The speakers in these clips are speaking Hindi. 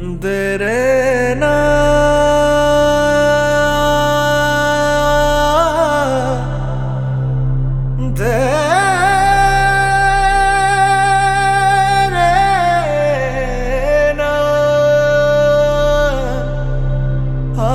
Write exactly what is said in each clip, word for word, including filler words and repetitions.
दे रे ना दे रे ना आ,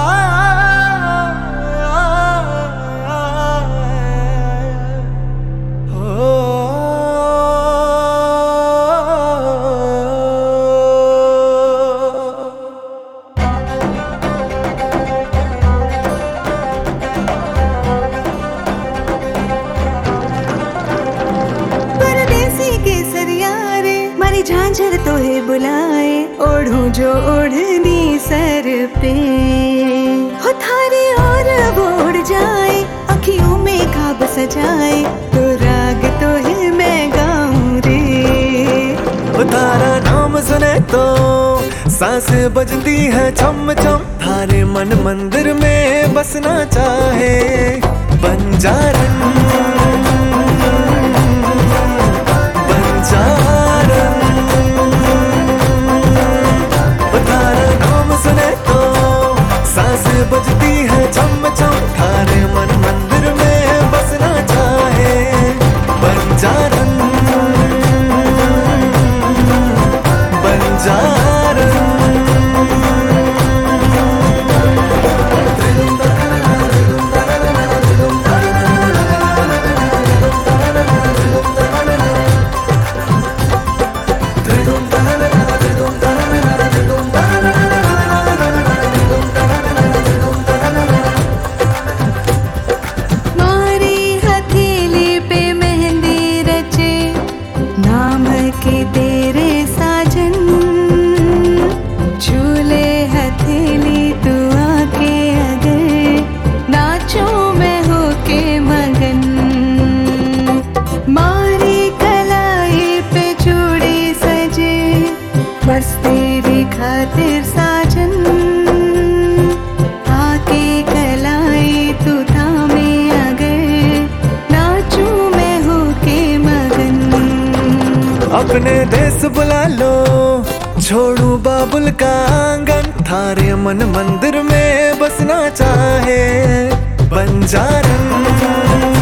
झांझर तो है बुलाए, ओढ़ू जो ओढ़नी सर पे हो थारी और वो उड़ जाए, अखियों में खाब सजाए, तो राग तो है मैं गाऊं रे। वो तारा नाम सुने तो सांसें बजती है छम छम, थारे मन मंदिर में बसना चाहे बंजारन बंजारन। सांसें बजती है छम छम, थारे मन मंदिर में बसना चाहे बंजारन बंजारन। के तेरे साजन झूले हथेली तू आके अगर नाचो मैं होके मगन। मारी कलाई पे चूड़ी सजे बस तेरी खातिर साजन, आके कलाई तू थामे अगर नाचू मैं होके मगन। अपने देश बुला लो छोड़ू बाबुल का आंगन, थारे मन मंदिर में बसना चाहे बंजारन।